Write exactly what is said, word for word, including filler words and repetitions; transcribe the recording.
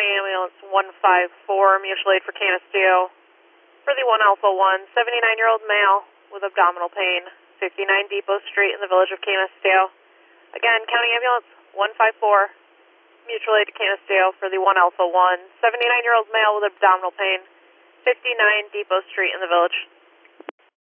County Ambulance one five four, mutual aid for Canisteo. For the one Alpha one, seventy-nine-year-old male with abdominal pain, fifty-nine Depot Street in the village of Canisteo. Again, County Ambulance one five four, mutual aid to Canisteo for the one Alpha one, seventy-nine-year-old male with abdominal pain, fifty-nine Depot Street in the village.